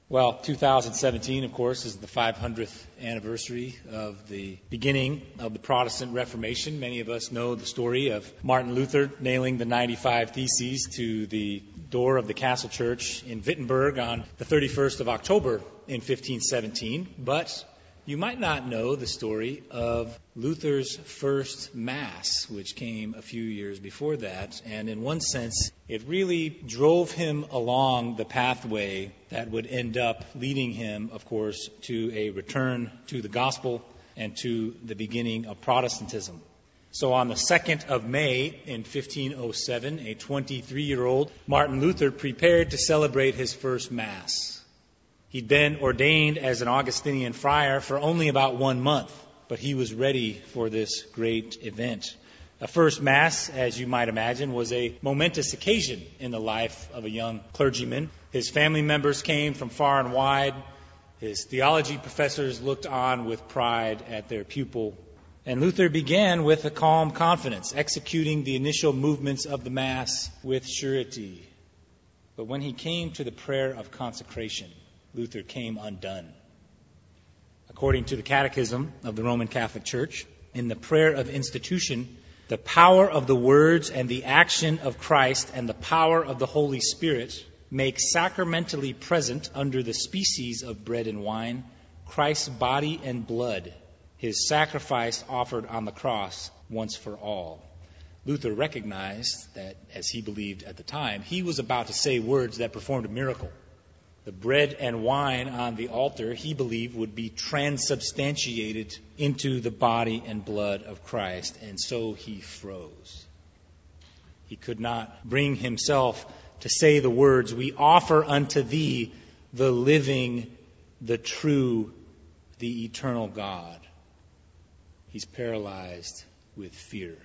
Well, 2017, of course, is the 500th anniversary of the beginning of the Protestant Reformation. Many of us know the story of Martin Luther nailing the 95 Theses to the door of the Castle Church in Wittenberg on the 31st of October in 1517. But you might not know the story of Luther's first Mass, which came a few years before that. And in one sense, it really drove him along the pathway that would end up leading him, of course, to a return to the gospel and to the beginning of Protestantism. So on the 2nd of May in 1507, a 23-year-old Martin Luther prepared to celebrate his first Mass. He'd been ordained as an Augustinian friar for only about 1 month, but he was ready for this great event. A first Mass, as you might imagine, was a momentous occasion in the life of a young clergyman. His family members came from far and wide. His theology professors looked on with pride at their pupil. And Luther began with a calm confidence, executing the initial movements of the Mass with surety. But when he came to the prayer of consecration, Luther came undone. According to the Catechism of the Roman Catholic Church, in the prayer of institution, the power of the words and the action of Christ and the power of the Holy Spirit make sacramentally present under the species of bread and wine Christ's body and blood, his sacrifice offered on the cross once for all. Luther recognized that, as he believed at the time, he was about to say words that performed a miracle. The bread and wine on the altar, he believed, would be transubstantiated into the body and blood of Christ, and so he froze. He could not bring himself to say the words, "We offer unto thee the living, the true, the eternal God." He's paralyzed with fear.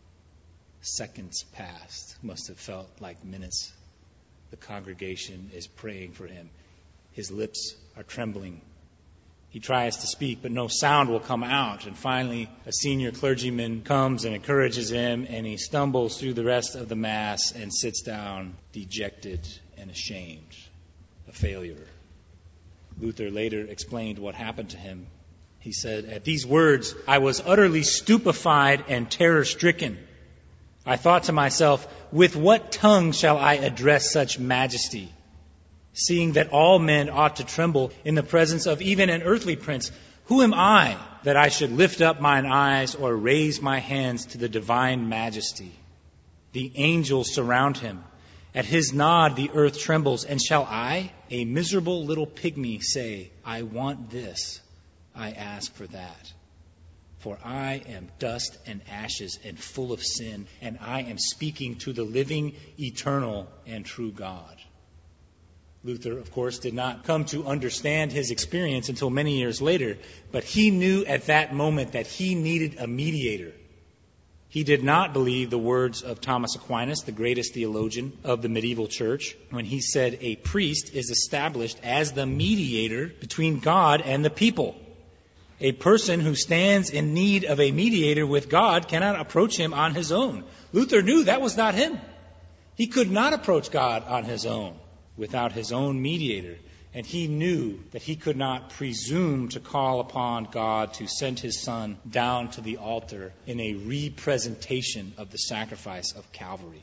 Seconds passed, must have felt like minutes. The congregation is praying for him. His lips are trembling. He tries to speak, but no sound will come out. And finally, a senior clergyman comes and encourages him, and he stumbles through the rest of the Mass and sits down, dejected and ashamed, a failure. Luther later explained what happened to him. He said, "At these words, I was utterly stupefied and terror-stricken. I thought to myself, with what tongue shall I address such majesty? Seeing that all men ought to tremble in the presence of even an earthly prince, who am I that I should lift up mine eyes or raise my hands to the divine majesty? The angels surround him. At his nod the earth trembles. And shall I, a miserable little pygmy, say, I want this, I ask for that? For I am dust and ashes and full of sin, and I am speaking to the living, eternal, and true God." Luther, of course, did not come to understand his experience until many years later, but he knew at that moment that he needed a mediator. He did not believe the words of Thomas Aquinas, the greatest theologian of the medieval church, when he said a priest is established as the mediator between God and the people. A person who stands in need of a mediator with God cannot approach him on his own. Luther knew that was not him. He could not approach God on his own without his own mediator. And he knew that he could not presume to call upon God to send his Son down to the altar in a representation of the sacrifice of Calvary.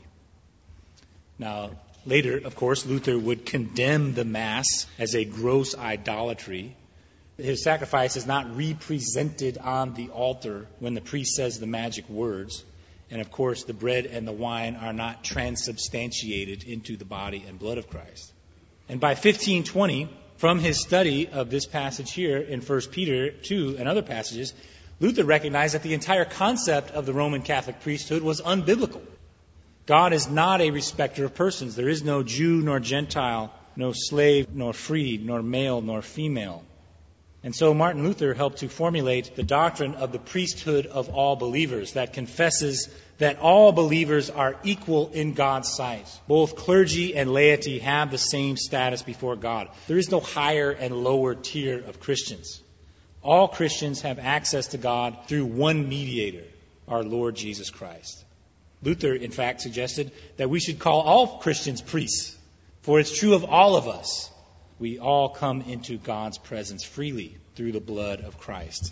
Now, later, of course, Luther would condemn the Mass as a gross idolatry. His sacrifice is not represented on the altar when the priest says the magic words. And of course, the bread and the wine are not transubstantiated into the body and blood of Christ. And by 1520, from his study of this passage here in 1 Peter 2 and other passages, Luther recognized that the entire concept of the Roman Catholic priesthood was unbiblical. God is not a respecter of persons. There is no Jew nor Gentile, no slave nor free, nor male nor female. And so Martin Luther helped to formulate the doctrine of the priesthood of all believers that confesses that all believers are equal in God's sight. Both clergy and laity have the same status before God. There is no higher and lower tier of Christians. All Christians have access to God through one mediator, our Lord Jesus Christ. Luther, in fact, suggested that we should call all Christians priests, for it's true of all of us. We all come into God's presence freely through the blood of Christ.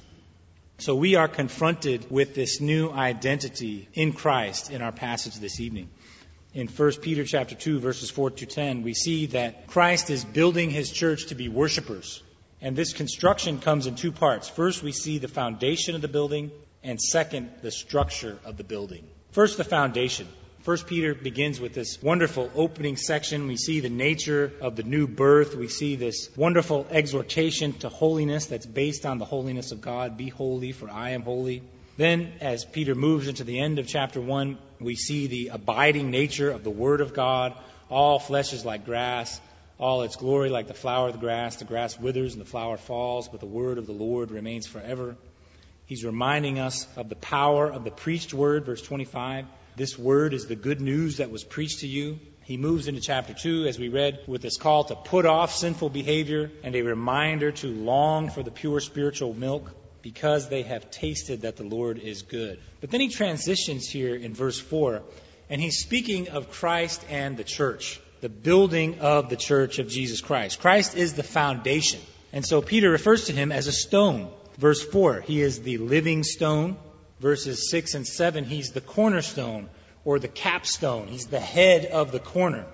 So we are confronted with this new identity in Christ in our passage this evening. In 1 Peter chapter 2, verses 4 to 10, we see that Christ is building his church to be worshipers. And this construction comes in two parts. First, we see the foundation of the building, and second, the structure of the building. First, the foundation. 1 Peter begins with this wonderful opening section. We see the nature of the new birth. We see this wonderful exhortation to holiness that's based on the holiness of God. Be holy, for I am holy. Then, as Peter moves into the end of chapter 1, we see the abiding nature of the Word of God. All flesh is like grass, all its glory like the flower of the grass. The grass withers and the flower falls, but the word of the Lord remains forever. He's reminding us of the power of the preached word, verse 25. This word is the good news that was preached to you. He moves into chapter 2, as we read, with this call to put off sinful behavior and a reminder to long for the pure spiritual milk because they have tasted that the Lord is good. But then he transitions here in verse 4, and he's speaking of Christ and the church, the building of the church of Jesus Christ. Christ is the foundation. And so Peter refers to him as a stone. Verse 4, he is the living stone. Verses 6 and 7, he's the cornerstone or the capstone. He's the head of the corner.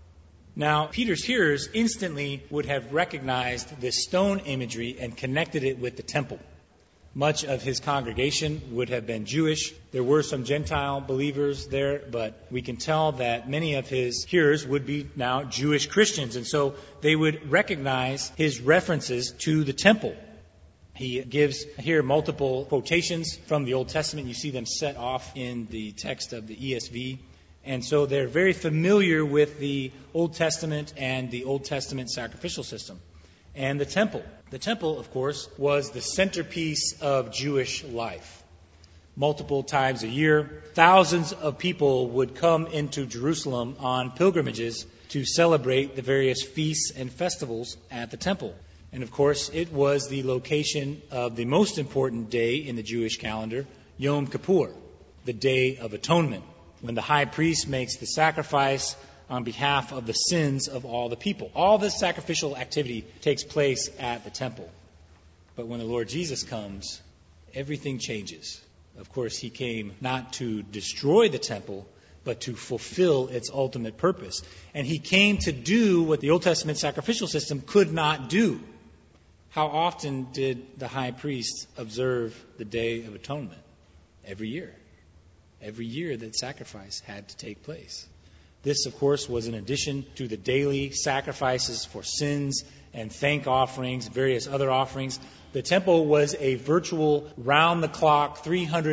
Now, Peter's hearers instantly would have recognized this stone imagery and connected it with the temple. Much of his congregation would have been Jewish. There were some Gentile believers there, but we can tell that many of his hearers would be now Jewish Christians, and so they would recognize his references to the temple. He gives here multiple quotations from the Old Testament. You see them set off in the text of the ESV. And so they're very familiar with the Old Testament and the Old Testament sacrificial system. And the temple. The temple, of course, was the centerpiece of Jewish life. Multiple times a year, thousands of people would come into Jerusalem on pilgrimages to celebrate the various feasts and festivals at the temple. And of course, it was the location of the most important day in the Jewish calendar, Yom Kippur, the Day of Atonement, when the high priest makes the sacrifice on behalf of the sins of all the people. All this sacrificial activity takes place at the temple. But when the Lord Jesus comes, everything changes. Of course, he came not to destroy the temple, but to fulfill its ultimate purpose. And he came to do what the Old Testament sacrificial system could not do. How often did the high priest observe the Day of Atonement? Every year. Every year that sacrifice had to take place. This, of course, was in addition to the daily sacrifices for sins and thank offerings, various other offerings. The temple was a virtual, round-the-clock,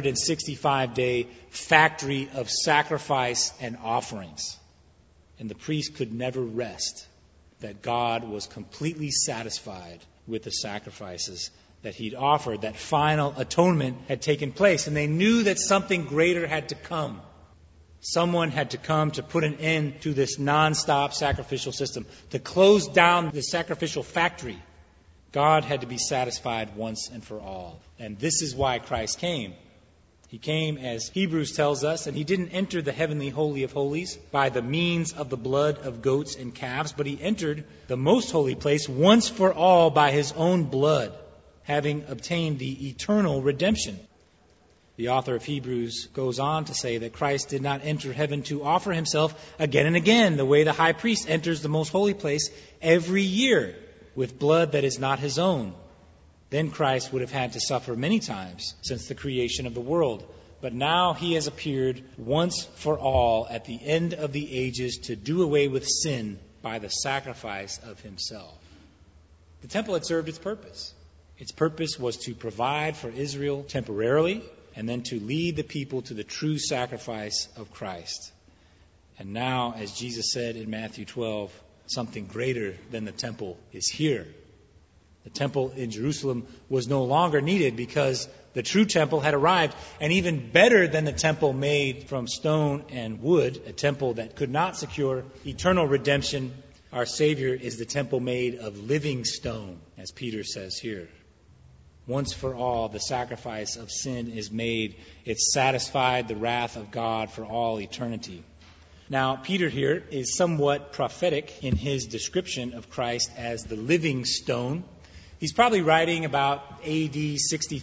365-day factory of sacrifice and offerings. And the priest could never rest that God was completely satisfied with the sacrifices that he'd offered. That final atonement had taken place, and they knew that something greater had to come. Someone had to come to put an end to this non-stop sacrificial system, to close down the sacrificial factory. God had to be satisfied once and for all. And this is why Christ came. He came, as Hebrews tells us, and he didn't enter the heavenly holy of holies by the means of the blood of goats and calves, but he entered the most holy place once for all by his own blood, having obtained the eternal redemption. The author of Hebrews goes on to say that Christ did not enter heaven to offer himself again and again, the way the high priest enters the most holy place every year with blood that is not his own. Then Christ would have had to suffer many times since the creation of the world. But now he has appeared once for all at the end of the ages to do away with sin by the sacrifice of himself. The temple had served its purpose. Its purpose was to provide for Israel temporarily and then to lead the people to the true sacrifice of Christ. And now, as Jesus said in Matthew 12, something greater than the temple is here. The temple in Jerusalem was no longer needed because the true temple had arrived. And even better than the temple made from stone and wood, a temple that could not secure eternal redemption, our Savior is the temple made of living stone, as Peter says here. Once for all, the sacrifice of sin is made. It's satisfied the wrath of God for all eternity. Now, Peter here is somewhat prophetic in his description of Christ as the living stone. He's probably writing about AD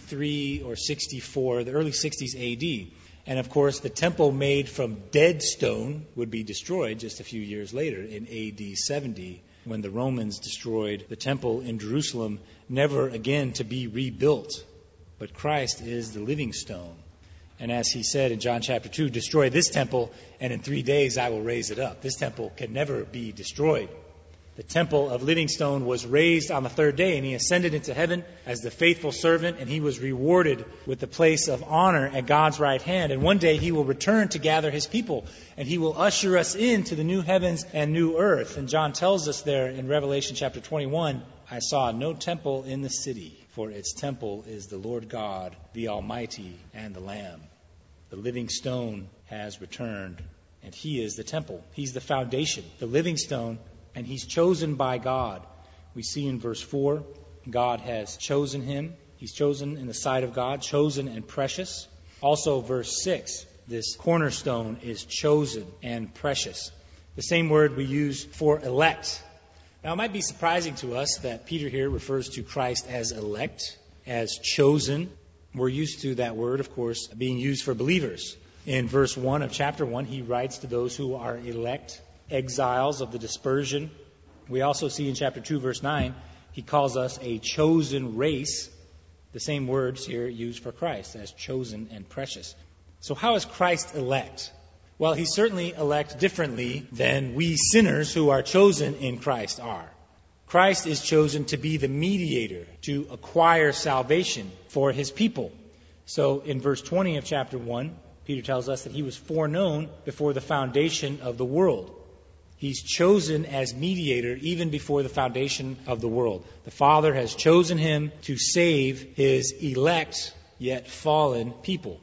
63 or 64, the early 60s AD. And of course, the temple made from dead stone would be destroyed just a few years later in AD 70, when the Romans destroyed the temple in Jerusalem, never again to be rebuilt. But Christ is the living stone. And as he said in John chapter 2, destroy this temple, and in 3 days I will raise it up. This temple can never be destroyed. The temple of living stone was raised on the third day, and he ascended into heaven as the faithful servant, and he was rewarded with the place of honor at God's right hand. And one day he will return to gather his people, and he will usher us into the new heavens and new earth. And John tells us there in Revelation chapter 21, I saw no temple in the city, for its temple is the Lord God, the Almighty, and the Lamb. The living stone has returned, and he is the temple. He's the foundation, the living stone, and he's chosen by God. We see in verse 4, God has chosen him. He's chosen in the sight of God, chosen and precious. Also, verse 6, this cornerstone is chosen and precious. The same word we use for elect. Now, it might be surprising to us that Peter here refers to Christ as elect, as chosen. We're used to that word, of course, being used for believers. In verse 1 of chapter 1, he writes to those who are elect, exiles of the dispersion. We also see in chapter 2, verse 9, he calls us a chosen race. The same words here used for Christ as chosen and precious. So how is Christ elect? Well, he's certainly elect differently than we sinners who are chosen in Christ are. Christ is chosen to be the mediator, to acquire salvation for his people. So in verse 20 of chapter 1, Peter tells us that he was foreknown before the foundation of the world. He's chosen as mediator even before the foundation of the world. The Father has chosen him to save his elect, yet fallen people.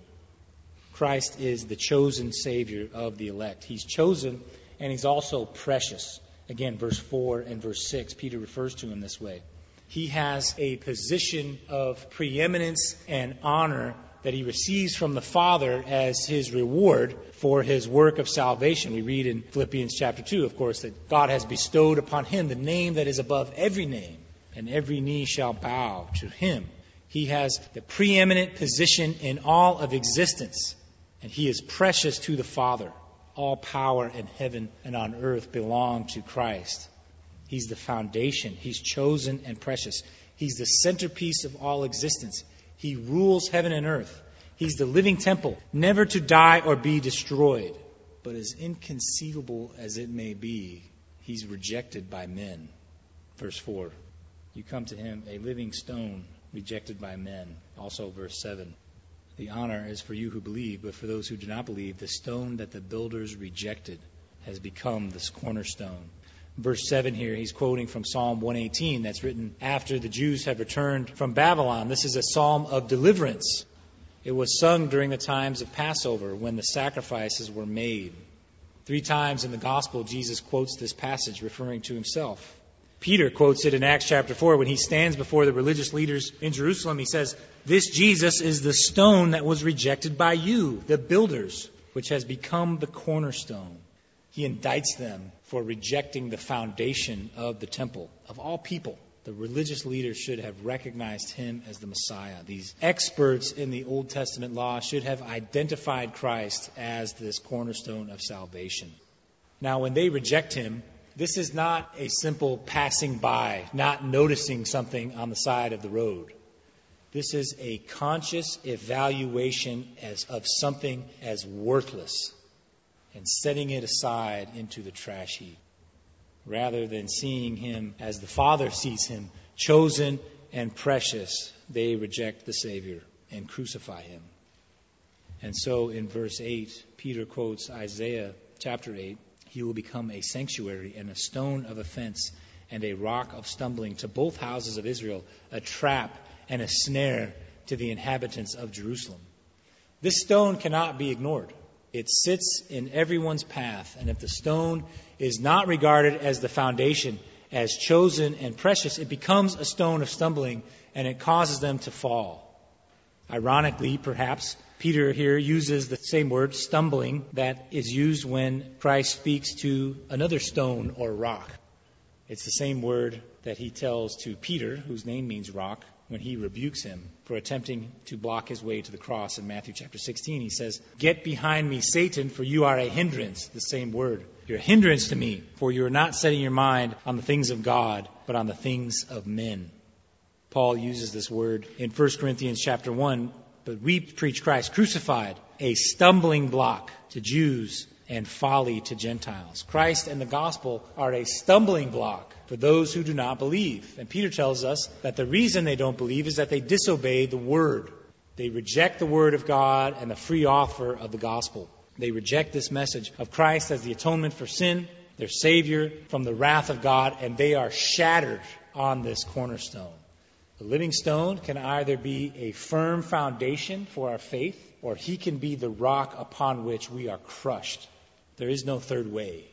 Christ is the chosen Savior of the elect. He's chosen, and he's also precious. Again, verse 4 and verse 6, Peter refers to him this way. He has a position of preeminence and honor that he receives from the Father as his reward for his work of salvation. We read in Philippians chapter 2, of course, that God has bestowed upon him the name that is above every name, and every knee shall bow to him. He has the preeminent position in all of existence, and he is precious to the Father. All power in heaven and on earth belong to Christ. He's the foundation. He's chosen and precious. He's the centerpiece of all existence. He rules heaven and earth. He's the living temple, never to die or be destroyed. But as inconceivable as it may be, he's rejected by men. Verse 4, you come to him, a living stone, rejected by men. Also verse 7, the honor is for you who believe, but for those who do not believe, the stone that the builders rejected has become this cornerstone. Verse 7 here, he's quoting from Psalm 118 that's written after the Jews have returned from Babylon. This is a psalm of deliverance. It was sung during the times of Passover when the sacrifices were made. 3 times in the Gospel, Jesus quotes this passage referring to himself. Peter quotes it in Acts chapter 4 when he stands before the religious leaders in Jerusalem. He says, this Jesus is the stone that was rejected by you, the builders, which has become the cornerstone. He indicts them for rejecting the foundation of the temple. Of all people, the religious leaders should have recognized him as the Messiah. These experts in the Old Testament law should have identified Christ as this cornerstone of salvation. Now, when they reject him, this is not a simple passing by, not noticing something on the side of the road. This is a conscious evaluation of something as worthless and setting it aside into the trash heap, rather than seeing him as the Father sees him, chosen and precious. They reject the Savior and crucify him. And so in verse 8, Peter quotes Isaiah chapter 8, he will become a sanctuary and a stone of offense and a rock of stumbling to both houses of Israel, a trap and a snare to the inhabitants of Jerusalem. This stone cannot be ignored. It sits in everyone's path, and if the stone is not regarded as the foundation, as chosen and precious, it becomes a stone of stumbling, and it causes them to fall. Ironically, perhaps, Peter here uses the same word, stumbling, that is used when Christ speaks to another stone or rock. It's the same word that he tells to Peter, whose name means rock, when he rebukes him for attempting to block his way to the cross in Matthew chapter 16. He says, "Get behind me, Satan, for you are a hindrance." The same word. You're a hindrance to me, for you are not setting your mind on the things of God, but on the things of men. Paul uses this word in 1 Corinthians chapter 1, but we preach Christ crucified, a stumbling block to Jews and folly to Gentiles. Christ and the gospel are a stumbling block for those who do not believe. And Peter tells us that the reason they don't believe is that they disobey the word. They reject the word of God and the free offer of the gospel. They reject this message of Christ as the atonement for sin, their Savior from the wrath of God, and they are shattered on this cornerstone. The living stone can either be a firm foundation for our faith, or he can be the rock upon which we are crushed. There is no third way.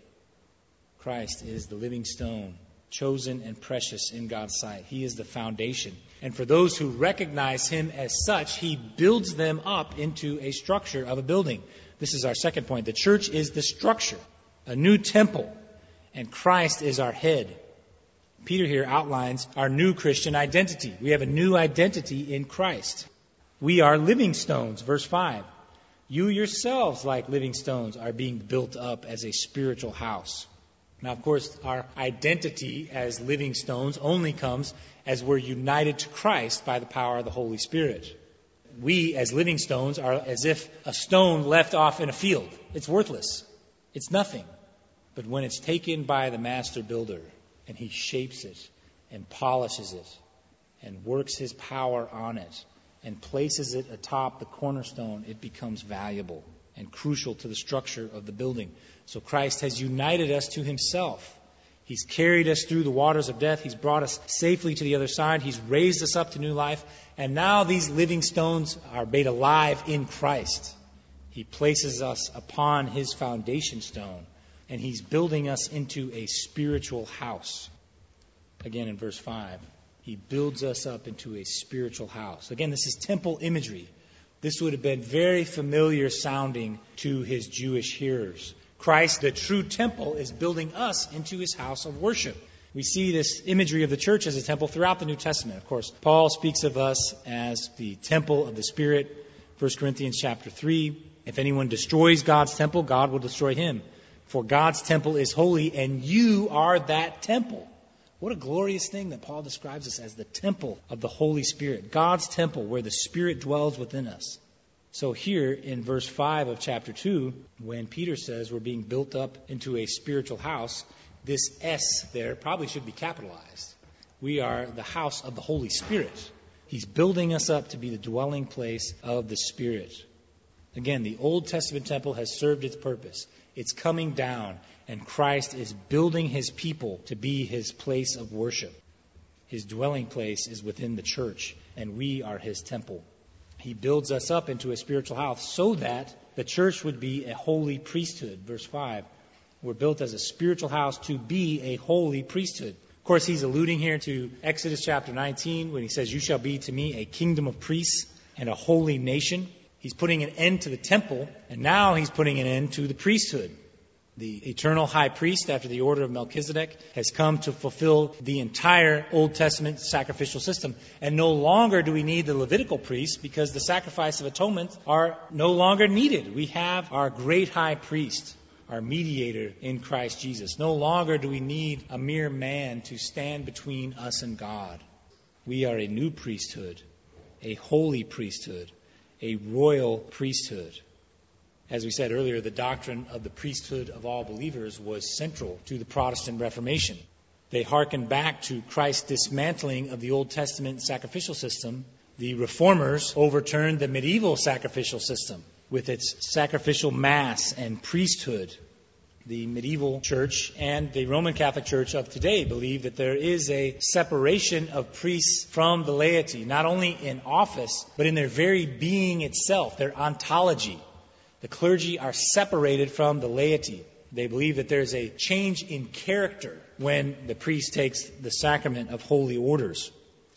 Christ is the living stone, chosen and precious in God's sight. He is the foundation. And for those who recognize him as such, he builds them up into a structure of a building. This is our second point. The church is the structure, a new temple, and Christ is our head. Peter here outlines our new Christian identity. We have a new identity in Christ. We are living stones, verse 5. You yourselves, like living stones, are being built up as a spiritual house. Now, of course, our identity as living stones only comes as we're united to Christ by the power of the Holy Spirit. We, as living stones, are as if a stone left off in a field. It's worthless. It's nothing. But when it's taken by the master builder, and he shapes it and polishes it and works his power on it and places it atop the cornerstone, it becomes valuable and crucial to the structure of the building. So Christ has united us to himself. He's carried us through the waters of death. He's brought us safely to the other side. He's raised us up to new life. And now these living stones are made alive in Christ. He places us upon his foundation stone. And he's building us into a spiritual house. Again, in verse 5, he builds us up into a spiritual house. Again, this is temple imagery. This would have been very familiar sounding to his Jewish hearers. Christ, the true temple, is building us into his house of worship. We see this imagery of the church as a temple throughout the New Testament. Of course, Paul speaks of us as the temple of the Spirit. 1 Corinthians chapter 3, if anyone destroys God's temple, God will destroy him. For God's temple is holy, and you are that temple. What a glorious thing that Paul describes us as the temple of the Holy Spirit. God's temple where the Spirit dwells within us. So here in verse 5 of chapter 2, when Peter says we're being built up into a spiritual house, this S there probably should be capitalized. We are the house of the Holy Spirit. He's building us up to be the dwelling place of the Spirit. Again, the Old Testament temple has served its purpose. It's coming down, and Christ is building his people to be his place of worship. His dwelling place is within the church, and we are his temple. He builds us up into a spiritual house so that the church would be a holy priesthood. Verse 5, we're built as a spiritual house to be a holy priesthood. Of course, he's alluding here to Exodus chapter 19 when he says, you shall be to me a kingdom of priests and a holy nation. He's putting an end to the temple, and now he's putting an end to the priesthood. The eternal high priest, after the order of Melchizedek, has come to fulfill the entire Old Testament sacrificial system. And no longer do we need the Levitical priests because the sacrifice of atonement are no longer needed. We have our great high priest, our mediator in Christ Jesus. No longer do we need a mere man to stand between us and God. We are a new priesthood, a holy priesthood, a royal priesthood. As we said earlier, the doctrine of the priesthood of all believers was central to the Protestant Reformation. They hearkened back to Christ's dismantling of the Old Testament sacrificial system. The Reformers overturned the medieval sacrificial system with its sacrificial mass and priesthood. The medieval church and the Roman Catholic Church of today believe that there is a separation of priests from the laity, not only in office, but in their very being itself, their ontology. The clergy are separated from the laity. They believe that there's a change in character when the priest takes the sacrament of holy orders.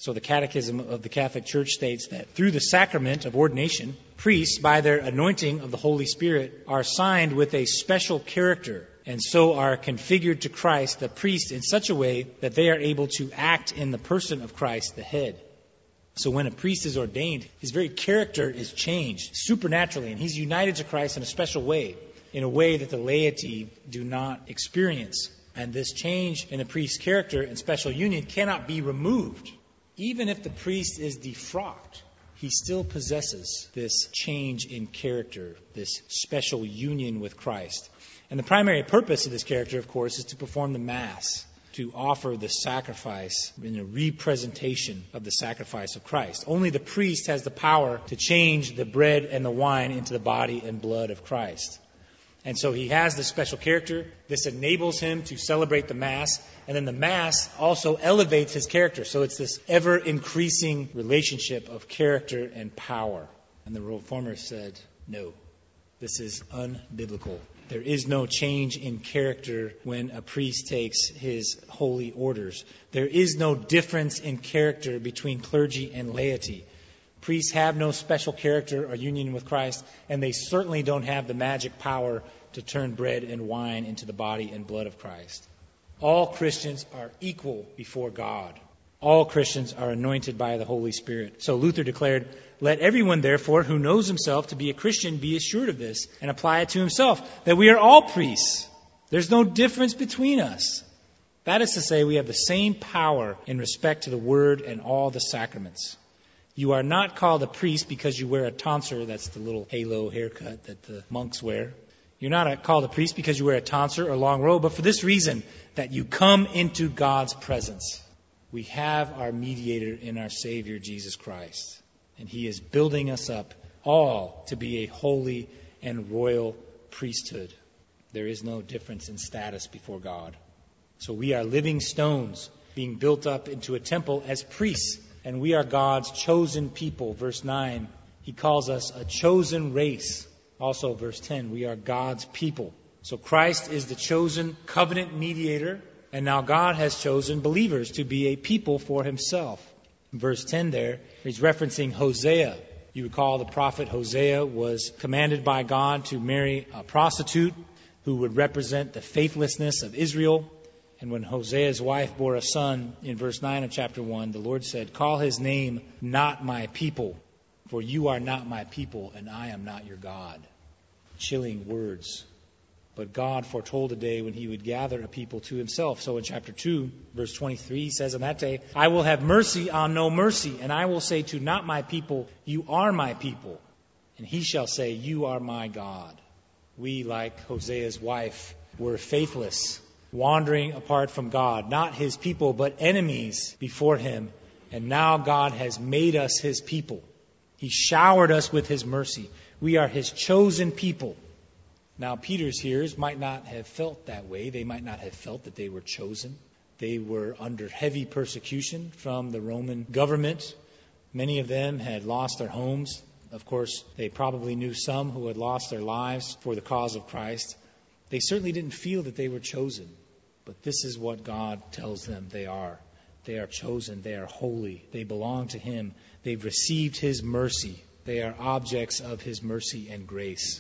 So the Catechism of the Catholic Church states that through the sacrament of ordination, priests, by their anointing of the Holy Spirit, are signed with a special character and so are configured to Christ, the priest, in such a way that they are able to act in the person of Christ, the head. So when a priest is ordained, his very character is changed supernaturally, and he's united to Christ in a special way, in a way that the laity do not experience. And this change in a priest's character and special union cannot be removed. Even if the priest is defrocked, he still possesses this change in character, this special union with Christ. And the primary purpose of this character, of course, is to perform the Mass, to offer the sacrifice in a representation of the sacrifice of Christ. Only the priest has the power to change the bread and the wine into the body and blood of Christ. And so he has this special character. This enables him to celebrate the Mass. And then the Mass also elevates his character. So it's this ever-increasing relationship of character and power. And the Reformers said, no, this is unbiblical. There is no change in character when a priest takes his holy orders. There is no difference in character between clergy and laity. Priests have no special character or union with Christ, and they certainly don't have the magic power to turn bread and wine into the body and blood of Christ. All Christians are equal before God. All Christians are anointed by the Holy Spirit. So Luther declared, "Let everyone, therefore, who knows himself to be a Christian be assured of this and apply it to himself, that we are all priests. There's no difference between us." That is to say, we have the same power in respect to the Word and all the sacraments. You are not called a priest because you wear a tonsure. That's the little halo haircut that the monks wear. You're not called a priest because you wear a tonsure or long robe, but for this reason, that you come into God's presence. We have our mediator in our Savior, Jesus Christ. And He is building us up all to be a holy and royal priesthood. There is no difference in status before God. So we are living stones being built up into a temple as priests. And we are God's chosen people. Verse 9, He calls us a chosen race. Also, verse 10, we are God's people. So Christ is the chosen covenant mediator. And now God has chosen believers to be a people for Himself. In verse 10 there, He's referencing Hosea. You recall the prophet Hosea was commanded by God to marry a prostitute who would represent the faithlessness of Israel. And when Hosea's wife bore a son, in verse 9 of chapter 1, the Lord said, "Call his name not my people, for you are not my people, and I am not your God." Chilling words. But God foretold a day when He would gather a people to Himself. So in chapter 2, verse 23, He says, "On that day, I will have mercy on no mercy, and I will say to not my people, you are my people. And he shall say, you are my God." We, like Hosea's wife, were faithless, wandering apart from God, not His people, but enemies before Him. And now God has made us His people. He showered us with His mercy. We are His chosen people. Now, Peter's hearers might not have felt that way. They might not have felt that they were chosen. They were under heavy persecution from the Roman government. Many of them had lost their homes. Of course, they probably knew some who had lost their lives for the cause of Christ. They certainly didn't feel that they were chosen. But this is what God tells them they are. They are chosen. They are holy. They belong to Him. They've received His mercy. They are objects of His mercy and grace.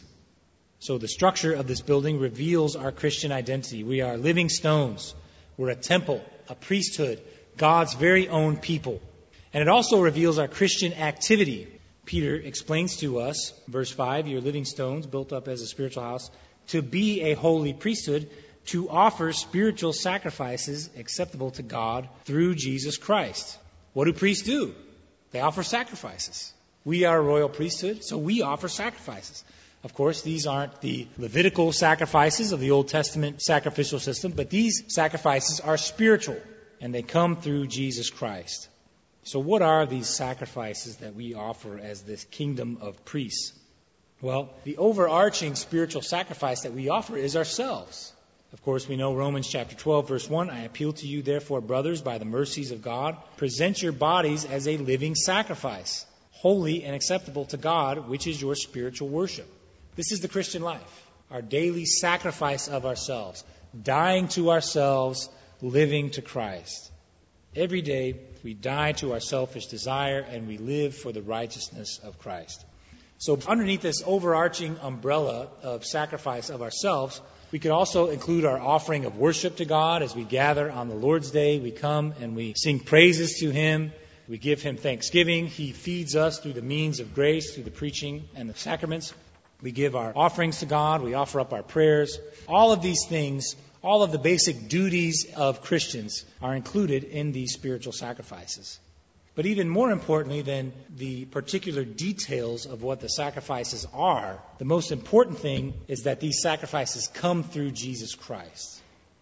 So the structure of this building reveals our Christian identity. We are living stones. We're a temple, a priesthood, God's very own people. And it also reveals our Christian activity. Peter explains to us, verse 5, "You're living stones built up as a spiritual house, to be a holy priesthood, to offer spiritual sacrifices acceptable to God through Jesus Christ." What do priests do? They offer sacrifices. We are a royal priesthood, so we offer sacrifices. Of course, these aren't the Levitical sacrifices of the Old Testament sacrificial system, but these sacrifices are spiritual, and they come through Jesus Christ. So what are these sacrifices that we offer as this kingdom of priests? Well, the overarching spiritual sacrifice that we offer is ourselves. Of course, we know Romans chapter 12, verse 1, "I appeal to you, therefore, brothers, by the mercies of God, present your bodies as a living sacrifice, holy and acceptable to God, which is your spiritual worship." This is the Christian life, our daily sacrifice of ourselves, dying to ourselves, living to Christ. Every day we die to our selfish desire and we live for the righteousness of Christ. So underneath this overarching umbrella of sacrifice of ourselves, we could also include our offering of worship to God as we gather on the Lord's Day. We come and we sing praises to Him. We give Him thanksgiving. He feeds us through the means of grace, through the preaching and the sacraments. We give our offerings to God. We offer up our prayers. All of these things, all of the basic duties of Christians are included in these spiritual sacrifices. But even more importantly than the particular details of what the sacrifices are, the most important thing is that these sacrifices come through Jesus Christ.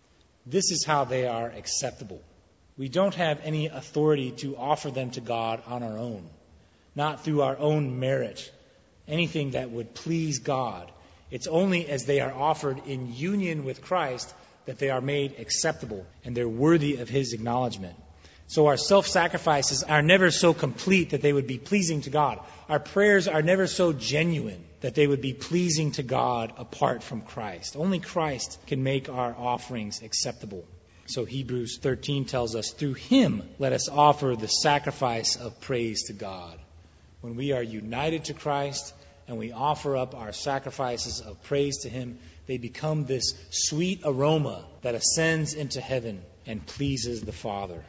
This is how they are acceptable. We don't have any authority to offer them to God on our own, not through our own merit, anything that would please God. It's only as they are offered in union with Christ that they are made acceptable and they're worthy of His acknowledgement. So our self-sacrifices are never so complete that they would be pleasing to God. Our prayers are never so genuine that they would be pleasing to God apart from Christ. Only Christ can make our offerings acceptable. So Hebrews 13 tells us, through Him let us offer the sacrifice of praise to God. When we are united to Christ and we offer up our sacrifices of praise to Him, they become this sweet aroma that ascends into heaven and pleases the Father.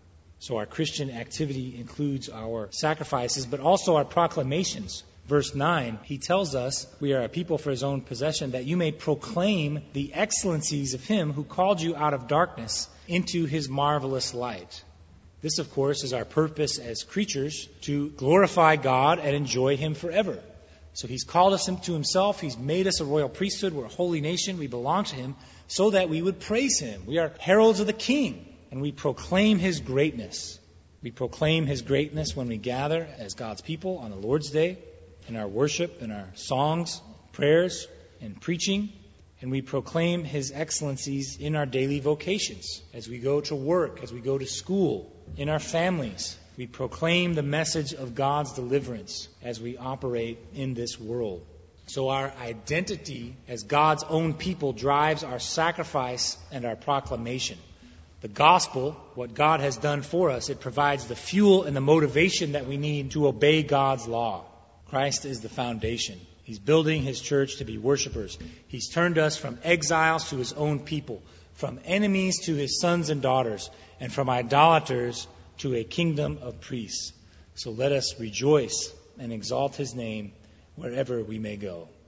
So our Christian activity includes our sacrifices, but also our proclamations. Verse 9, he tells us we are a people for His own possession, that you may proclaim the excellencies of Him who called you out of darkness into His marvelous light. This, of course, is our purpose as creatures, to glorify God and enjoy Him forever. So He's called us to Himself. He's made us a royal priesthood. We're a holy nation. We belong to Him so that we would praise Him. We are heralds of the King. And we proclaim His greatness. We proclaim His greatness when we gather as God's people on the Lord's Day, in our worship, in our songs, prayers, and preaching. And we proclaim His excellencies in our daily vocations, as we go to work, as we go to school, in our families. We proclaim the message of God's deliverance as we operate in this world. So our identity as God's own people drives our sacrifice and our proclamation. The gospel, what God has done for us, it provides the fuel and the motivation that we need to obey God's law. Christ is the foundation. He's building His church to be worshipers. He's turned us from exiles to His own people, from enemies to His sons and daughters, and from idolaters to a kingdom of priests. So let us rejoice and exalt His name wherever we may go.